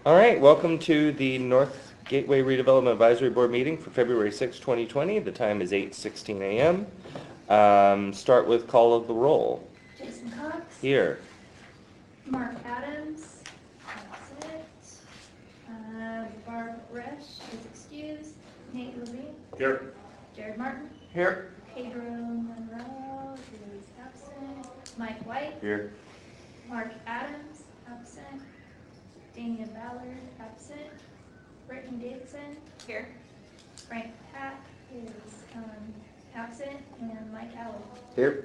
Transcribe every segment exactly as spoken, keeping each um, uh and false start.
All right, welcome to the North Gateway Redevelopment Advisory Board meeting for February sixth, twenty twenty. The time is eight sixteen a m Um, start with call of the roll. Jason Cox. Here. Mark Adams. That's it. Uh, Barb Resch is excused. Nate Levine. Here. Jared Martin. Here. Pedro Monroe is absent. Mike White. Here. Mark Adams, absent. Dania Ballard, absent. Brittany Davidson. Here. Frank Pack is um, absent. And Mike Allen. Here.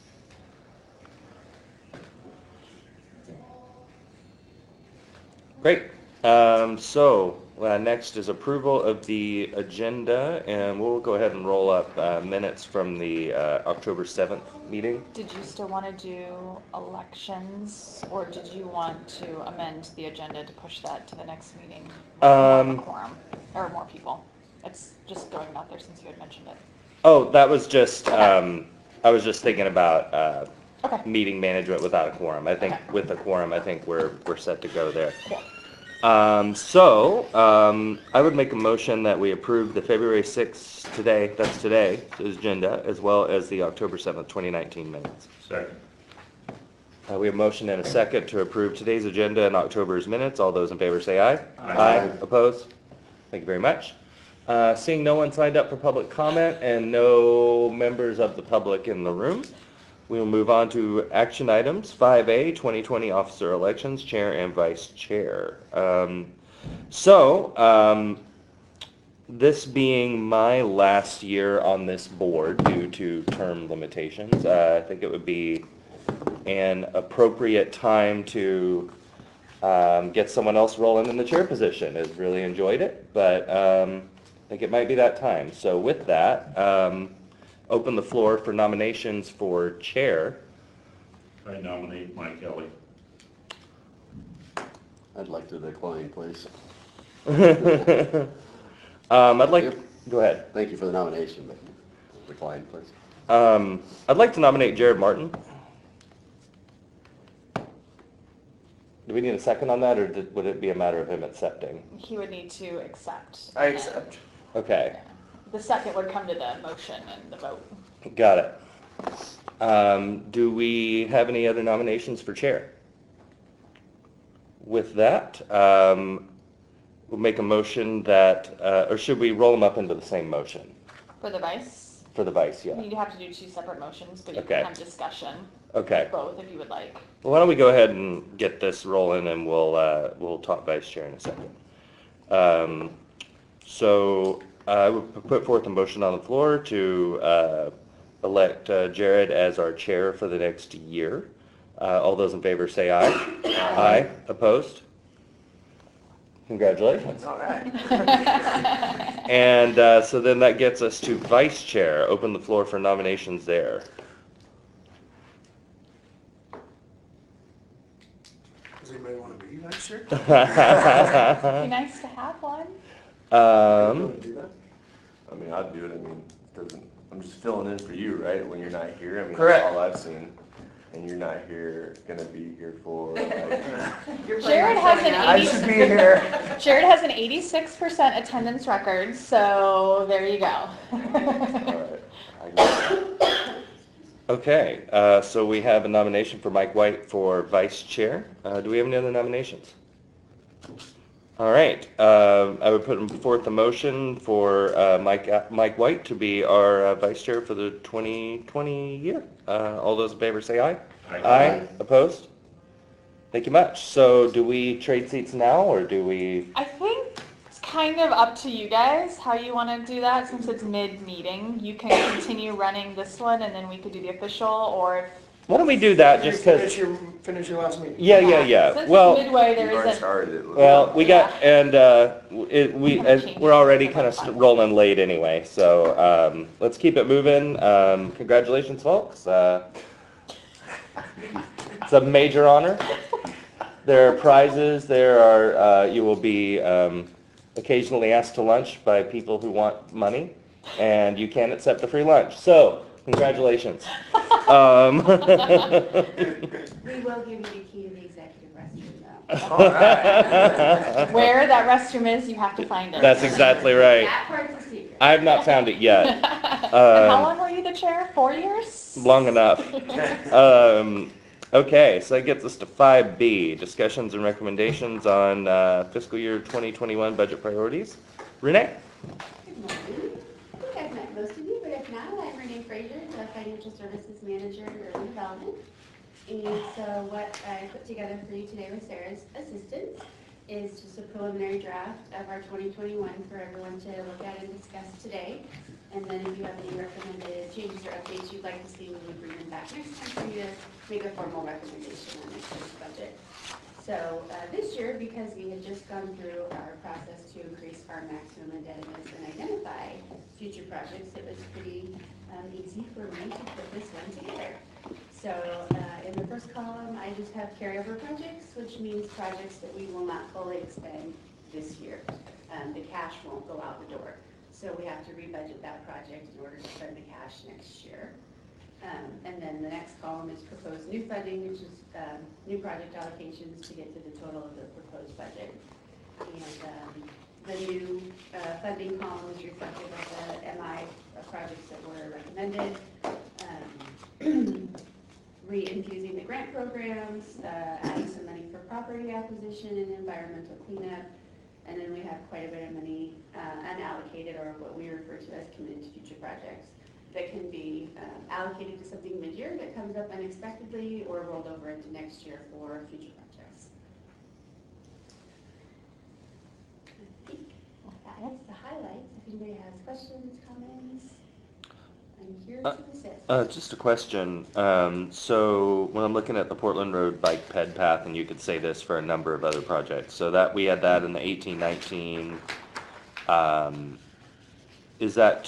Great. Um, so uh, next is approval of the agenda, and we'll go ahead and roll up uh, minutes from the uh, October seventh meeting. Did you still want to do elections, or did you want to amend the agenda to push that to the next meeting? with more of a Um, quorum, or more people. It's just throwing it out there since you had mentioned it. Oh, that was just, um, I was just thinking about uh, Okay. meeting management without a quorum. I think Okay. with a quorum, I think we're, we're set to go there. Cool. Um, so, um, I would make a motion that we approve the February sixth today, that's today, agenda, as well as the October seventh, twenty nineteen minutes. Second. Uh, we have a motion and a second to approve today's agenda and October's minutes. All those in favor say aye. Aye. Opposed? Thank you very much. Uh, seeing no one signed up for public comment and no members of the public in the room, we will move on to action items. five A, twenty twenty officer elections, chair and vice chair. Um, so, um, this being my last year on this board due to term limitations, uh, I think it would be an appropriate time to um, get someone else rolling in the chair position. I've really enjoyed it, but um, I think it might be that time. So with that, um, open the floor for nominations for chair. I nominate Mike Kelly. I'd like to decline, please. um, I'd like, Yep. go ahead. Thank you for the nomination, but decline, please. Um, I'd like to nominate Jared Martin. Do we need a second on that, or did, would it be a matter of him accepting? He would need to accept. I accept. Okay, The second would come to the motion and the vote. got it. Um, do we have any other nominations for chair? With that, um, we'll make a motion that, uh, or should we roll them up into the same motion? For the vice, For the vice, yeah. you'd have to do two separate motions, but you Okay. can have discussion. Okay. with Both if you would like. Well, why don't we go ahead and get this rolling, and we'll, uh, we'll talk vice chair in a second. Um, so I would put forth a motion on the floor to uh, elect uh, Jared as our chair for the next year. Uh, all those in favor say aye. Aye. Opposed? Congratulations. All right. And uh, so then that gets us to vice chair. Open the floor for nominations there. Does anybody want to be vice chair? Be nice to have one. Um, Do that? I mean, I'd do it. I mean, it doesn't, I'm just filling in for you, right? When you're not here. I mean, Correct. that's all I've seen. And you're not here, gonna be here for, like, Jared has an I eighty. should be here. Jared has an eighty-six percent attendance record, so there you go. all right. I guess. Okay, uh, so we have a nomination for Mike White for vice chair. Uh, do we have any other nominations? All right, uh, I would put forth a motion for uh, Mike uh, Mike White to be our uh, vice chair for the twenty twenty year. Uh, all those in favor say aye. Aye. Opposed? Thank you much. So do we trade seats now, or do we? I think it's kind of up to you guys how you want to do that since it's mid-meeting. You can continue running this one and then we could do the official, or if Why don't we do that just Finish because? your, finish your last meeting. Yeah, yeah, yeah. Since Well. it's midway, You've there already isn't. started it. Well, we got, and uh, it, we, Kinda and changed we're already it. kind of rolling late anyway, so um, let's keep it moving. Um, Congratulations, folks. Uh, It's a major honor. There are prizes, there are, uh, you will be um, occasionally asked to lunch by people who want money, and you can accept a free lunch. So, congratulations. Um, We will give you the key to the executive restroom though. Where that restroom is, you have to find it. That's exactly right. That part's a secret. I have not found it yet. And how Um, long were you the chair? Four years? long enough. Um, okay, so that gets us to five B, discussions and recommendations on uh, fiscal year twenty twenty-one budget priorities. Renee? Good morning. I think I've met most of you, but if not, I'm Renee Frazier, the Financial Services Manager at Urban Development. And so what I put together for you today with Sarah's assistance is just a preliminary draft of our twenty twenty-one for everyone to look at and discuss today. And then if you have any recommended changes or updates you'd like to see, we would bring them back next time for you to make a formal recommendation on next year's budget. So uh, this year, because we had just gone through our process to increase our maximum indebtedness and identify future projects, it was pretty um, easy for me to put this one together. So uh, in the first column, I just have carryover projects, which means projects that we will not fully expend this year. Um, the cash won't go out the door. So we have to rebudget that project in order to spend the cash next year. Um, and then the next column is proposed new funding, which is um, new project allocations to get to the total of the proposed budget. And um, the new uh, funding column is reflective of the M I projects that were recommended. Um, re-infusing the grant programs, uh, adding some money for property acquisition and environmental cleanup. And then we have quite a bit of money uh, unallocated, or what we refer to as committed to future projects, that can be um, allocated to something mid-year that comes up unexpectedly or rolled over into next year for future projects. I think that's the highlights. If anybody has questions, comments, I'm here Uh, to assist. Uh, just a question. Um, so when I'm looking at the Portland Road Bike Ped Path, and you could say this for a number of other projects, so that we had that in the eighteen nineteen. Um, is that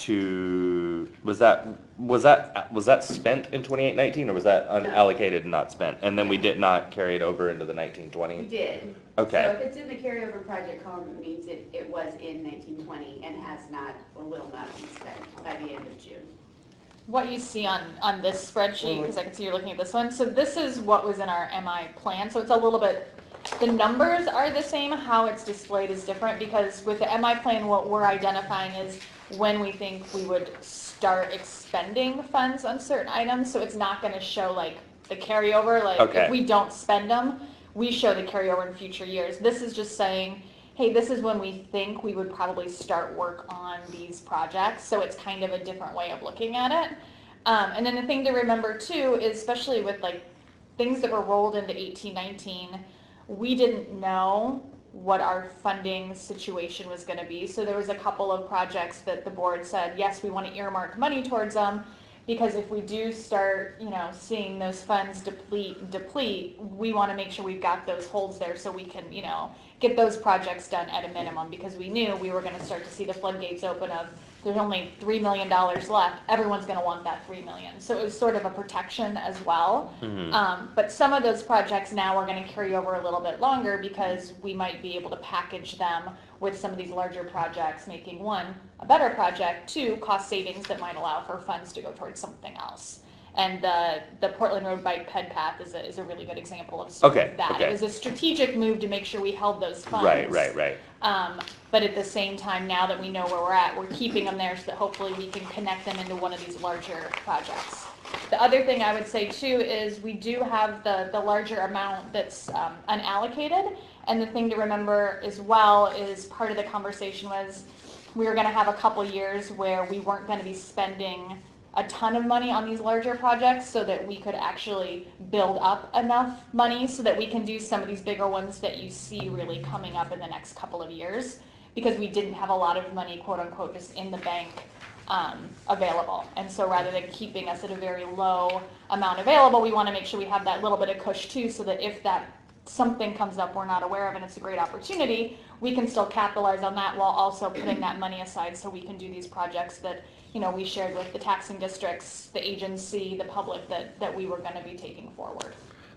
to was that was that was that spent in twenty-eight nineteen, or was that unallocated and not spent? And then we did not carry it over into the nineteen We twenty. did. Okay. So if it's in the carryover project column, it means it, it was in nineteen twenty and has not or will not be spent by the end of June. What you see on, on this spreadsheet, because I can see you're looking at this one, so this is what was in our M I plan, so it's a little bit, the numbers are the same, how it's displayed is different, because with the M I plan, what we're identifying is when we think we would start expending funds on certain items, so it's not gonna show like the carryover, like Okay. if we don't spend them, we show the carryover in future years. This is just saying, hey, this is when we think we would probably start work on these projects. So it's kind of a different way of looking at it. Um, and then the thing to remember too is, especially with like things that were rolled into eighteen nineteen, we didn't know what our funding situation was going to be. So there was a couple of projects that the board said, yes, we want to earmark money towards them, because if we do start, you know, seeing those funds deplete, deplete, we want to make sure we've got those holes there so we can, you know, get those projects done at a minimum, because we knew we were going to start to see the floodgates open of there's only three million dollars left. Everyone's going to want that three million dollars. So it was sort of a protection as well. Mhm. Um, but some of those projects now are going to carry over a little bit longer, because we might be able to package them with some of these larger projects, making one, a better project, two, cost savings that might allow for funds to go towards something else. And the, the Portland Road Bike Ped Path is a, is a really good example of sort of Okay, that. okay. It was a strategic move to make sure we held those funds. Right, right, right. Um, but at the same time, now that we know where we're at, we're keeping them there so that hopefully we can connect them into one of these larger projects. The other thing I would say too is we do have the, the larger amount that's um, unallocated. And the thing to remember as well is part of the conversation was we were going to have a couple years where we weren't going to be spending a ton of money on these larger projects, so that we could actually build up enough money so that we can do some of these bigger ones that you see really coming up in the next couple of years, because we didn't have a lot of money, quote unquote, just in the bank um, available. And so rather than keeping us at a very low amount available, we want to make sure we have that little bit of cush too, so that if that something comes up we're not aware of and it's a great opportunity, we can still capitalize on that while also putting that money aside so we can do these projects that, you know, we shared with the taxing districts, the agency, the public, that, that we were going to be taking forward.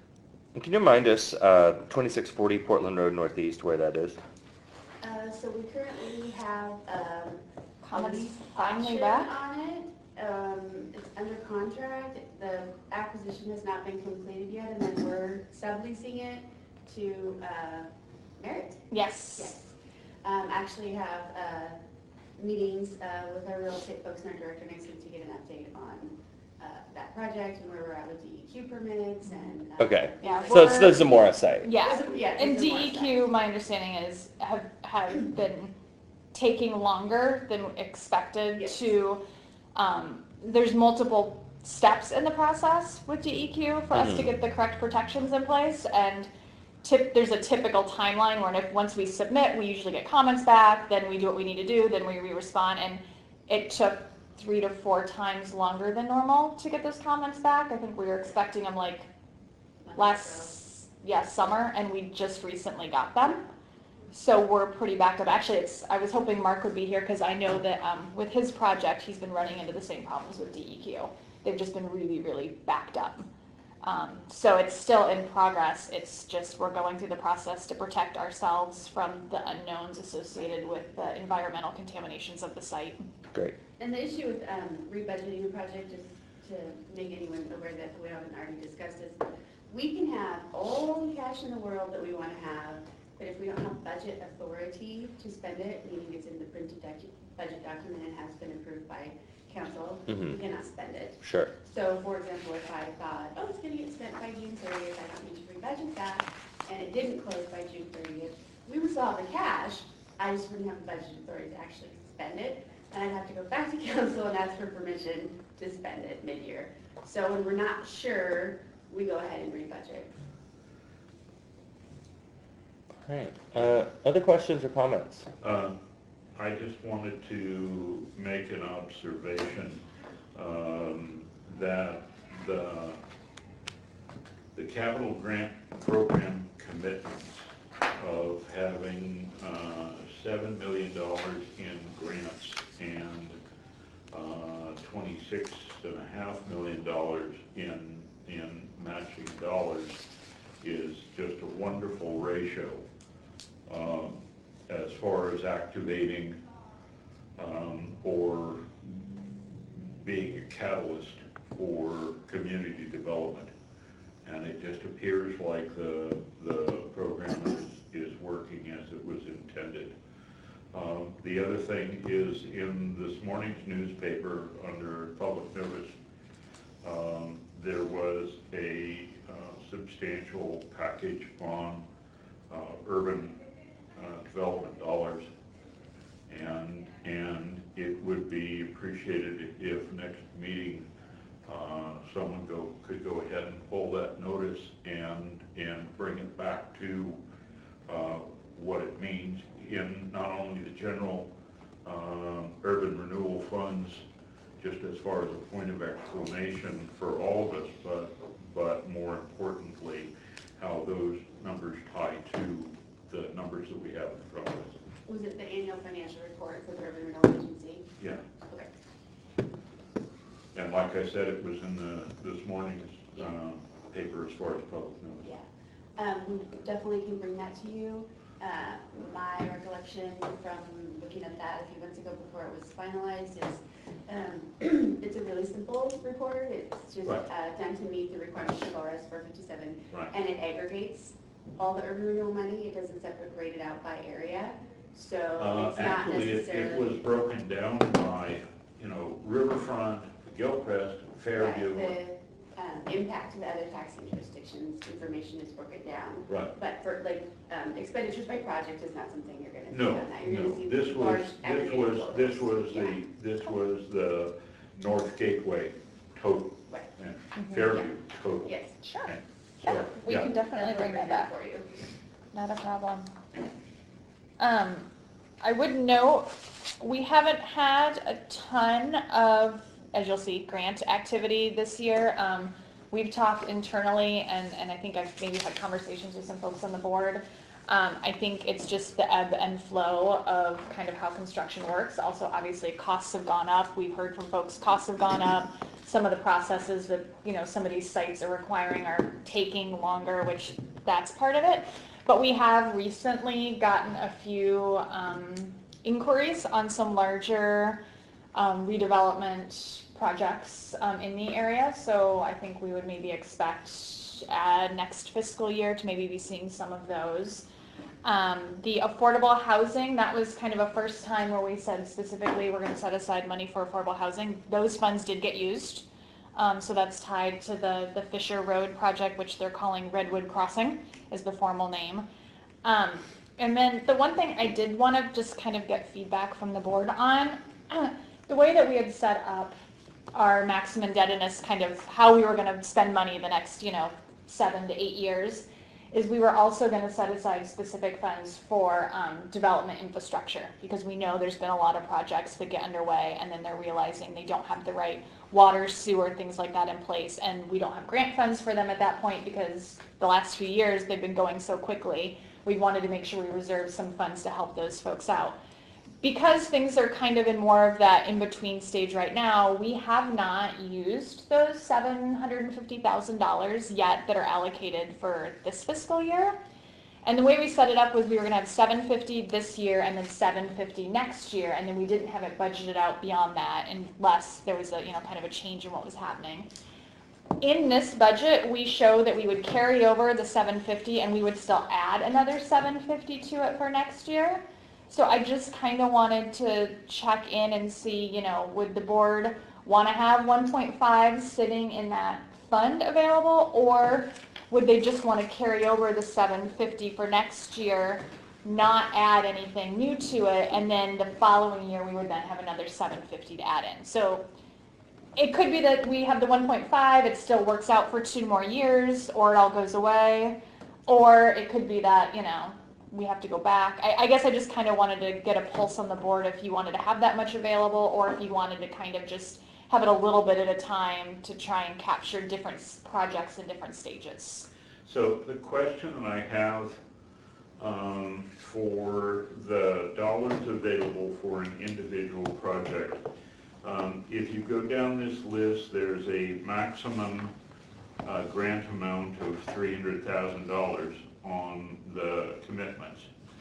Can you remind us, uh, twenty-six forty Portland Road Northeast, where that is? Uh, so we currently have, um, Comedy a finally option back? on it. Um, it's under contract. The acquisition has not been completed yet, and then we're subleasing it to, uh, Merritt. Yes. Yes. Um, actually have, uh, meetings, uh, with our real estate folks and our director next week to get an update on, uh, that project and where we're at with D E Q permits and. uh, Okay. Yeah, So it's we're- the Zamora site. Yeah, Yeah. and it's a more D E Q, my understanding is, have, have been taking longer than expected Yes. to, um, there's multiple steps in the process with D E Q for us to Mhm. get the correct protections in place, and tip, there's a typical timeline where if, once we submit, we usually get comments back, then we do what we need to do, then we re-respond, and it took three to four times longer than normal to get those comments back. I think we were expecting them like last, yeah, summer, and we just recently got them. So we're pretty backed up. Actually, it's, I was hoping Mark would be here because I know that um, with his project, he's been running into the same problems with D E Q. They've just been really, really backed up. Um, so it's still in progress. It's just we're going through the process to protect ourselves from the unknowns associated with the environmental contaminations of the site. Great. And the issue with um, rebudgeting the project, just to make anyone aware that we haven't already discussed, is we can have all the cash in the world that we want to have, but if we don't have budget authority to spend it, meaning it's in the printed docu- budget document and has been approved by council, Mhm. we cannot spend it. Sure. So, for example, if I thought, oh, it's going to get spent by June thirtieth, I don't need to rebudget that, and it didn't close by June thirtieth, we would still have the cash, I just wouldn't have the budget authority to actually spend it, and I'd have to go back to council and ask for permission to spend it mid-year. So when we're not sure, we go ahead and rebudget. All right. Uh, other questions or comments? Uh, I just wanted to make an observation um, that the, the capital grant program commitments of having uh, seven million dollars in grants and uh, twenty-six and a half million dollars in, in matching dollars is just a wonderful ratio. Um, as far as activating um, or being a catalyst for community development. And it just appears like the, the program is, is working as it was intended. Um, the other thing is in this morning's newspaper under public notice, um, there was a uh, substantial package on uh, urban Uh, development dollars, and and it would be appreciated if next meeting uh, someone go could go ahead and pull that notice and and bring it back to uh, what it means in not only the general uh, urban renewal funds, just as far as a point of exclamation for all of us, but but more importantly, how those numbers tie to the numbers that we have in front of us. Was it the annual financial report for the Urban Renewal Agency? Yeah, Okay. and like I said, it was in the, this morning's uh, paper as far as public notice. Yeah. Um, we definitely can bring that to you. Uh, my recollection from looking at that a few months ago before it was finalized is um, it's a really simple report. It's just Right. uh, done to meet the requirements of R S four fifty-seven, Right. and it aggregates all the urban renewal money. It doesn't separate it out by area, so Uh, it's not Actually, it, necessarily. it was broken down by, you know, Riverfront, Gilchrist, Fairview. Right, the um, impact of the other taxing jurisdictions information is broken down. Right. But for like um, expenditures by project is not something you're going to see No, on that. You're no, going to see this was, large this aggregated was, totals. this was Yeah. the, this was the North Gateway total, Right. and Fairview total. Yes. Sure. And Yeah, so, we yeah. can definitely bring that back. for you. Not a problem. Um, I would note, we haven't had a ton of, as you'll see, grant activity this year. Um, we've talked internally, and, and I think I've maybe had conversations with some folks on the board. Um, I think it's just the ebb and flow of kind of how construction works. Also, obviously, costs have gone up. We've heard from folks, costs have gone up. Some of the processes that, you know, some of these sites are requiring are taking longer, which that's part of it. But we have recently gotten a few um, inquiries on some larger um, redevelopment projects um, in the area. So I think we would maybe expect uh, next fiscal year to maybe be seeing some of those. Um, the affordable housing, that was kind of a first time where we said specifically we're going to set aside money for affordable housing. Those funds did get used. Um, so that's tied to the, the Fisher Road project, which they're calling Redwood Crossing is the formal name. Um, and then the one thing I did want to just kind of get feedback from the board on, the way that we had set up our maximum indebtedness, kind of how we were going to spend money the next, you know, seven to eight years, is we were also going to set aside specific funds for um, development infrastructure, because we know there's been a lot of projects that get underway and then they're realizing they don't have the right water, sewer, things like that in place, and we don't have grant funds for them at that point because the last few years they've been going so quickly. We wanted to make sure we reserved some funds to help those folks out. Because things are kind of in more of that in-between stage right now, we have not used those seven hundred fifty thousand dollars yet that are allocated for this fiscal year. And the way we set it up was we were going to have seven hundred fifty this year and then seven hundred fifty next year, and then we didn't have it budgeted out beyond that unless there was a, you know, kind of a change in what was happening. In this budget, we show that we would carry over the seven hundred fifty and we would still add another seven hundred fifty to it for next year. So I just kind of wanted to check in and see, you know, would the board want to have one point five sitting in that fund available, or would they just want to carry over the seven hundred fifty for next year, not add anything new to it, and then the following year we would then have another seven hundred fifty to add in. So it could be that we have the one point five, it still works out for two more years, or it all goes away, or it could be that, you know, we have to go back. I, I guess I just kind of wanted to get a pulse on the board if you wanted to have that much available, or if you wanted to kind of just have it a little bit at a time to try and capture different projects in different stages. So the question that I have um, for the dollars available for an individual project, um, if you go down this list, there's a maximum uh, grant amount of three hundred thousand dollars on the commitments.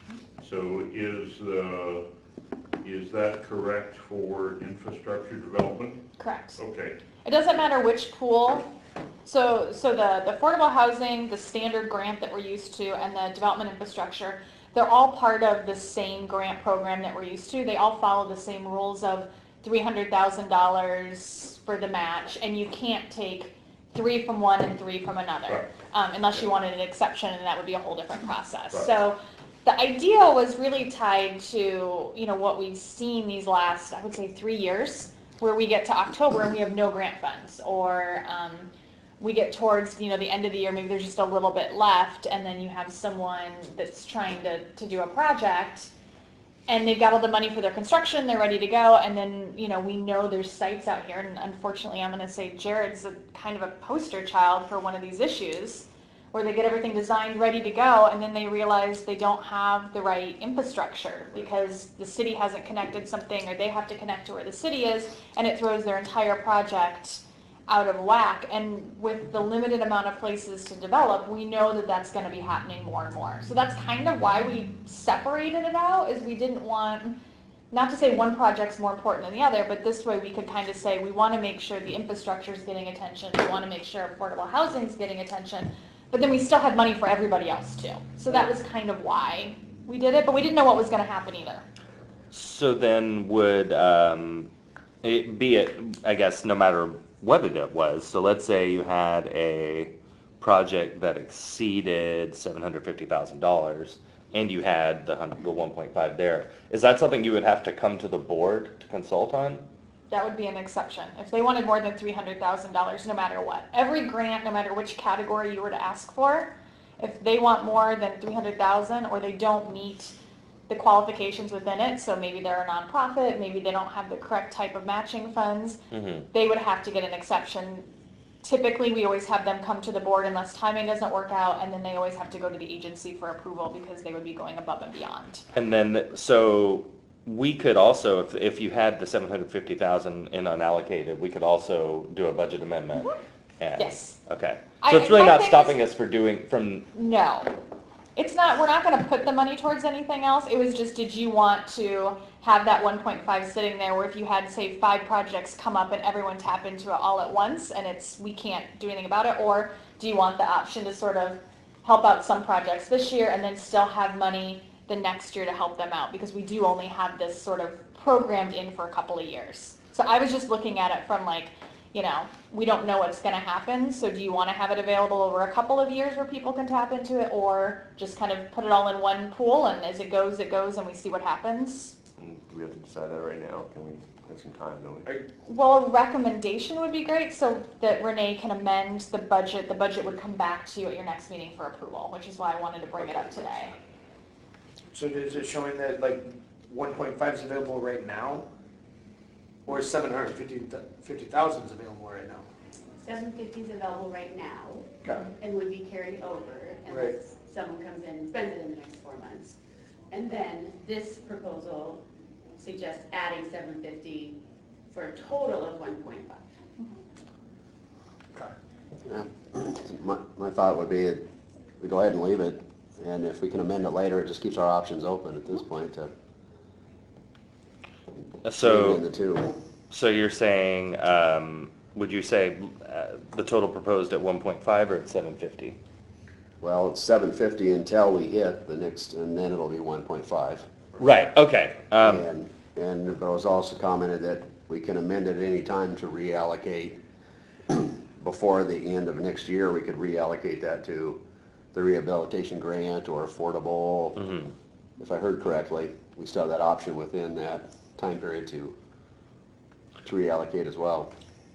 So is the is that correct for infrastructure development? Correct. Okay. It doesn't matter which pool. So, so the, the affordable housing, the standard grant that we're used to, and the development infrastructure, they're all part of the same grant program that we're used to. They all follow the same rules of three hundred thousand dollars for the match, and you can't take three from one and three from another, Right. um, unless you wanted an exception, and that would be a whole different process. Right. So the ideal was really tied to, you know, what we've seen these last, I would say, three years, where we get to October and we have no grant funds, or um, we get towards, you know, the end of the year, maybe there's just a little bit left, and then you have someone that's trying to, to do a project, and they've got all the money for their construction, they're ready to go, and then, you know, we know there's sites out here, and unfortunately, I'm going to say Jared's a kind of a poster child for one of these issues, where they get everything designed, ready to go, and then they realize they don't have the right infrastructure because the city hasn't connected something, or they have to connect to where the city is, and it throws their entire project out of whack. And with the limited amount of places to develop, we know that that's going to be happening more and more. So that's kind of why we separated it out, is we didn't want, not to say one project's more important than the other, but this way we could kind of say we want to make sure the infrastructure is getting attention, we want to make sure affordable housing is getting attention, but then we still had money for everybody else too. So that was kind of why we did it, but we didn't know what was going to happen either. So then would um, it be it, I guess, no matter what it was, so let's say you had a project that exceeded seven hundred fifty thousand dollars and you had the, the one point five there, is that something you would have to come to the board to consult on? That would be an exception. If they wanted more than three hundred thousand dollars, no matter what. Every grant, no matter which category you were to ask for, if they want more than three hundred thousand dollars or they don't meet the qualifications within it, so maybe they're a nonprofit, maybe they don't have the correct type of matching funds, Mm-hmm. they would have to get an exception. Typically, we always have them come to the board unless timing doesn't work out, and then they always have to go to the agency for approval because they would be going above and beyond. And then, so we could also, if, if you had the seven hundred fifty thousand in unallocated, we could also do a budget amendment. And- Yes. Okay. I- So it's really my not thing stopping is- us for doing, from, No, it's not, we're not going to put the money towards anything else. It was just, did you want to have that one point five sitting there where if you had, say, five projects come up and everyone tap into it all at once and it's, we can't do anything about it? Or do you want the option to sort of help out some projects this year and then still have money the next year to help them out? Because we do only have this sort of programmed in for a couple of years. So I was just looking at it from like, you know, we don't know what's going to happen, so do you want to have it available over a couple of years where people can tap into it, or just kind of put it all in one pool and as it goes, it goes and we see what happens? Do we have to decide that right now? Can we have some time, don't we? Well, a recommendation would be great so that Renee can amend the budget. The budget would come back to you at your next meeting for approval, which is why I wanted to bring it up today. So is it showing that like one point five is available right now? Or seven hundred fifty thousand is available right now? seven fifty is available right now Okay. and would be carried over Right. unless someone comes in and spends it in the next four months. And then this proposal suggests adding seven fifty for a total of one point five. Okay. Yeah. My, my thought would be, we go ahead and leave it, and if we can amend it later, it just keeps our options open at this point to So. amend the two. So you're saying, um, would you say uh, the total proposed at one point five or at seven fifty? Well, it's seven fifty until we hit the next, and then it'll be one point five. Right, okay. Um, And, and it was also commented that we can amend it at any time to reallocate. Before the end of next year, we could reallocate that to the rehabilitation grant or affordable. mhm. If I heard correctly, we still have that option within that time period to, to reallocate as well.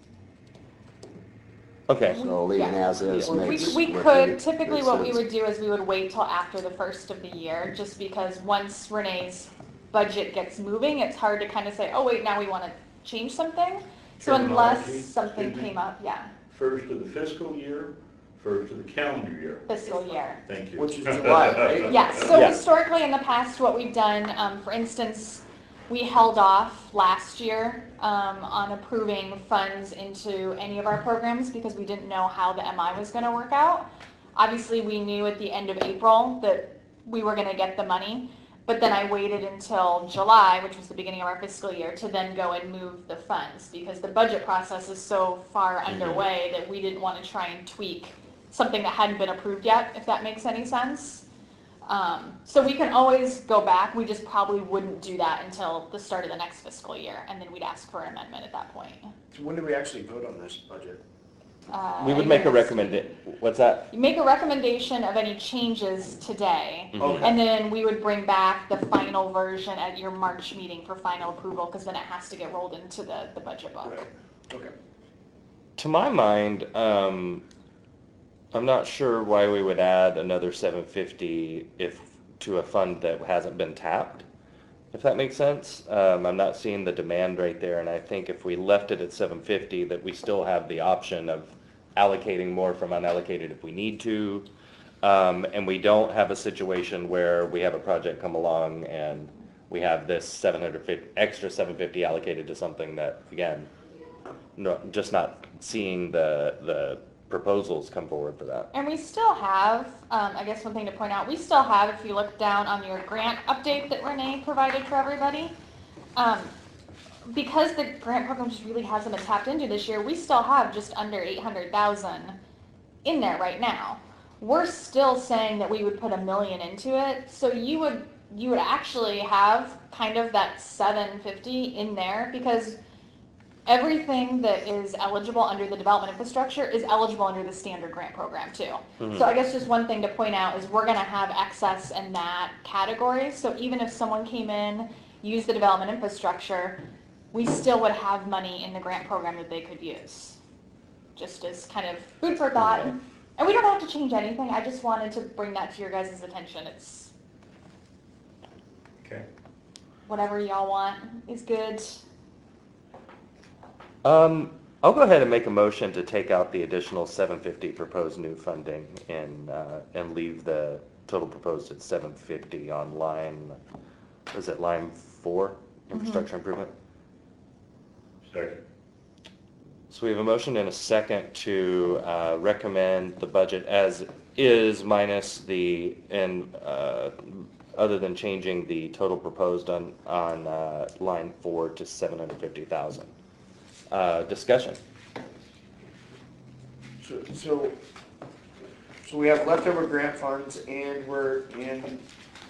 Okay, So leaving Yeah. as is We, makes. we makes- could, makes typically what we sense. would do is we would wait till after the first of the year, just because once Renee's budget gets moving, it's hard to kind of say, oh wait, now we want to change something. So unless Terminology, something excuse me. came up, yeah, First of the fiscal year, first of the calendar year. fiscal year. Thank you. Which is July, right? Yes, so Yeah. historically in the past, what we've done, um, for instance, we held off last year, um, on approving funds into any of our programs because we didn't know how the M I was gonna work out. Obviously, we knew at the end of April that we were gonna get the money, but then I waited until July, which was the beginning of our fiscal year, to then go and move the funds because the budget process is so far underway that we didn't wanna try and tweak something that hadn't been approved yet, if that makes any sense. Um, so we can always go back, we just probably wouldn't do that until the start of the next fiscal year, and then we'd ask for an amendment at that point. So when do we actually vote on this budget? Uh, we would make a yes. recommendation, what's that? You make a recommendation of any changes today, Mhm. Okay. and then we would bring back the final version at your March meeting for final approval, because then it has to get rolled into the, the budget book. Right, okay. To my mind, um, I'm not sure why we would add another seven fifty if, to a fund that hasn't been tapped, if that makes sense. Um, I'm not seeing the demand right there, and I think if we left it at seven fifty, that we still have the option of allocating more from unallocated if we need to. Um, and we don't have a situation where we have a project come along and we have this seven hundred fifty, extra seven fifty allocated to something that, again, no, just not seeing the, the proposals come forward for that. And we still have, um, I guess one thing to point out, we still have, if you look down on your grant update that Renee provided for everybody, um, because the grant program just really hasn't been tapped into this year, we still have just under eight hundred thousand in there right now. We're still saying that we would put a million into it, so you would, you would actually have kind of that seven fifty in there, because everything that is eligible under the development infrastructure is eligible under the standard grant program too. Mhm. So I guess just one thing to point out is we're gonna have excess in that category. So even if someone came in, used the development infrastructure, we still would have money in the grant program that they could use. Just as kind of food for thought. And we don't have to change anything. I just wanted to bring that to your guys' attention. It's Okay. whatever y'all want is good. Um, I'll go ahead and make a motion to take out the additional seven fifty proposed new funding and, uh, and leave the total proposed at seven fifty on line, is it line four, infrastructure improvement? Second. So we have a motion and a second to, uh, recommend the budget as is minus the, and, uh, other than changing the total proposed on, on, uh, line four to seven hundred fifty thousand. Uh, discussion. So, so So we have leftover grant funds and we're in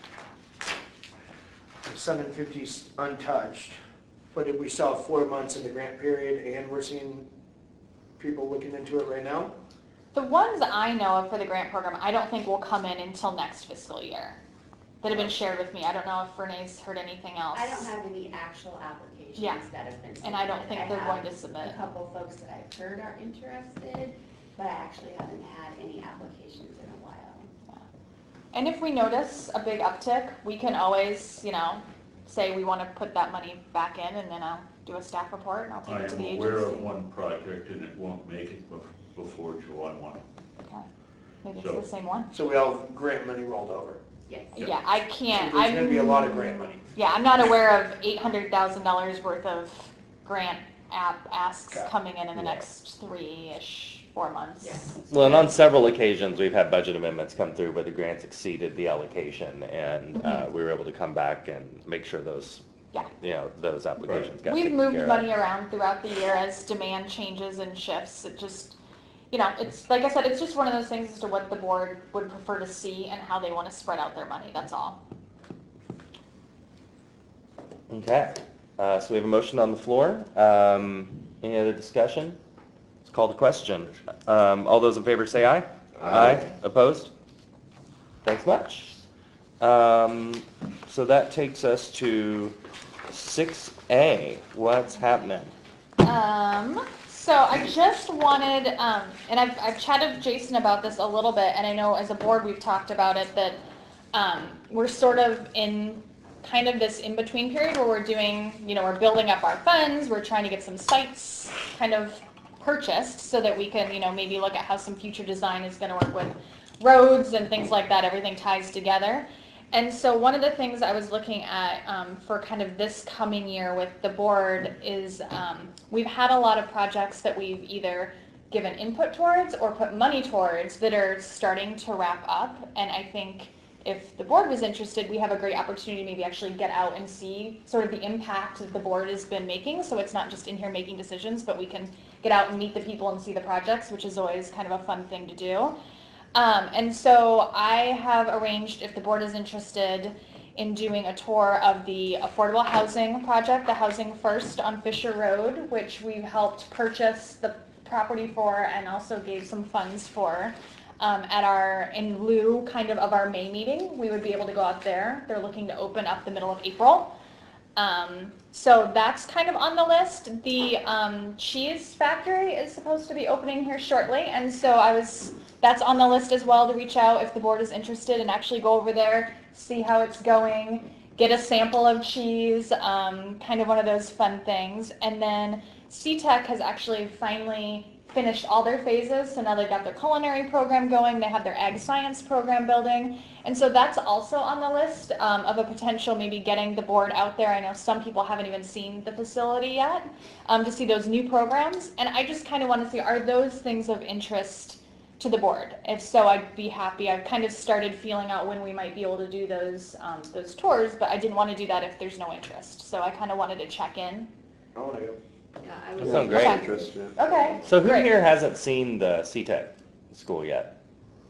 seven fifty untouched. But if we still have four months in the grant period and we're seeing people looking into it right now? The ones I know of for the grant program, I don't think will come in until next fiscal year, that have been shared with me. I don't know if Renee's heard anything else. I don't have any actual applications Yeah. that have been submitted. And I don't think they're I going have to submit. A couple folks that I've heard are interested, but I actually haven't had any applications in a while. And if we notice a big uptick, we can always, you know, say we want to put that money back in, and then I'll do a staff report and I'll take I it to am the aware of agency. one project and it won't make it bef- before July one. Okay. Maybe So- it's the same one. So we all have grant money rolled over. Yes. Yeah. Yeah, I So can't, there's gonna be a lot of I'm, grant money. yeah, I'm not aware of eight hundred thousand dollars worth of grant app asks Okay. coming in in the Yeah. next three-ish, four months. Yeah. Well, and on several occasions, we've had budget amendments come through where the grants exceeded the allocation, and uh, we were able to come back and make sure those, Yeah. you know, those applications got We've taken moved care of. money around throughout the year as demand changes and shifts. It just, you know, it's, like I said, it's just one of those things as to what the board would prefer to see and how they want to spread out their money, that's all. Okay, uh, so we have a motion on the floor. Um, Any other discussion? Let's call the question. Um, All those in favor say aye. Aye. Opposed? Thanks much. Um, So that takes us to six A. What's happening? Um, so I just wanted, um, and I've, I've chatted with Jason about this a little bit, and I know as a board we've talked about it, that um, we're sort of in kind of this in-between period where we're doing, you know, we're building up our funds, we're trying to get some sites kind of purchased so that we can, you know, maybe look at how some future design is going to work with roads and things like that. Everything ties together. And so one of the things I was looking at um, for kind of this coming year with the board is um, we've had a lot of projects that we've either given input towards or put money towards that are starting to wrap up. And I think if the board was interested, we have a great opportunity to maybe actually get out and see sort of the impact that the board has been making. So it's not just in here making decisions, but we can get out and meet the people and see the projects, which is always kind of a fun thing to do. Um, and so I have arranged, if the board is interested, in doing a tour of the affordable housing project, the Housing First on Fisher Road, which we've helped purchase the property for and also gave some funds for. Um, at our, in lieu kind of of our May meeting, we would be able to go out there. They're looking to open up the middle of April. Um, so that's kind of on the list. The um, cheese factory is supposed to be opening here shortly, and so I was, that's on the list as well to reach out if the board is interested and actually go over there, see how it's going, get a sample of cheese, um, kind of one of those fun things. And then C TEC has actually finally finished all their phases, so now they've got their culinary program going, they have their ag science program building, and so that's also on the list um, of a potential maybe getting the board out there. I know some people haven't even seen the facility yet, um, to see those new programs, and I just kind of want to see, are those things of interest to the board? If so, I'd be happy. I've kind of started feeling out when we might be able to do those um, those tours, but I didn't want to do that if there's no interest, so I kind of wanted to check in. I wanna go. Yeah, I That was. sounds great. Okay. Interest, yeah. Okay. So who great. here hasn't seen the C TEC school yet?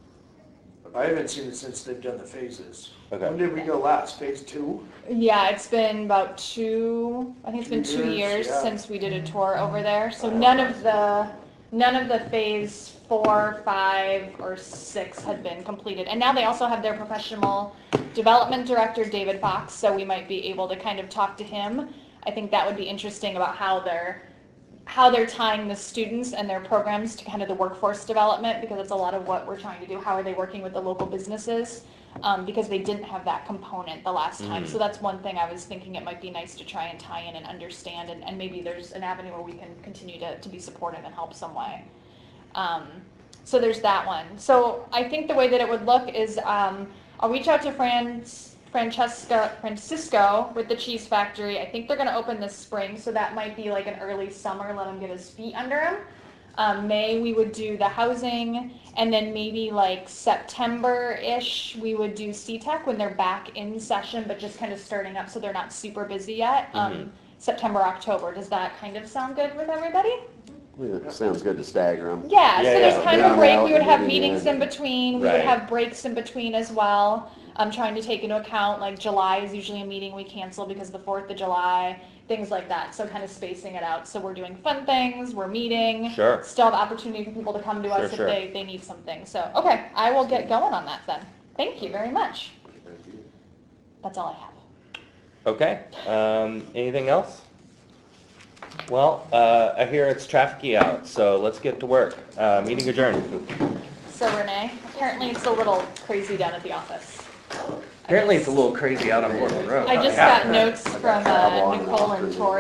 I haven't seen it since they've done the phases. Okay. When did we go last? Phase two? Yeah, it's been about two, I think it's been Two two years, years yeah. since we did a tour over there. So none of the, none of the phase four, five, or six had been completed. And now they also have their professional development director, David Fox, so we might be able to kind of talk to him. I think that would be interesting about how they're, how they're tying the students and their programs to kind of the workforce development, because it's a lot of what we're trying to do. How are they working with the local businesses? Um, because they didn't have that component the last time. Mm. So that's one thing I was thinking it might be nice to try and tie in and understand, and, and maybe there's an avenue where we can continue to, to be supportive and help some way. Um, so there's that one. So I think the way that it would look is um, I'll reach out to Franz, Francesca, Francisco with the cheese factory. I think they're going to open this spring, so that might be like an early summer, let him get his feet under him. Um, May we would do the housing, and then maybe like September-ish we would do C TEC when they're back in session, but just kind of starting up so they're not super busy yet. Um, Mhm. September, October. Does that kind of sound good with everybody? Yeah, sounds good to stagger them. Yeah, Yeah, so there's yeah. kind Yeah, of a break, out we would and have moving meetings in. in between, we would Right. have breaks in between as well. I'm trying to take into account, like July is usually a meeting we cancel because of the Fourth of July, things like that, so kind of spacing it out. So we're doing fun things, we're meeting. Sure. Still have opportunity for people to come to Sure, us if sure. they, they need something, so, okay, I will get going on that then. Thank you very much. That's all I have. Okay, um, anything else? Well, uh, I hear it's trafficy out, so let's get to work. Uh, meeting adjourned. So Renee, apparently it's a little crazy down at the office. Apparently it's a little crazy out on Portland Road. I just Yeah. got notes from travel uh, on and Nicole off and through the- Tori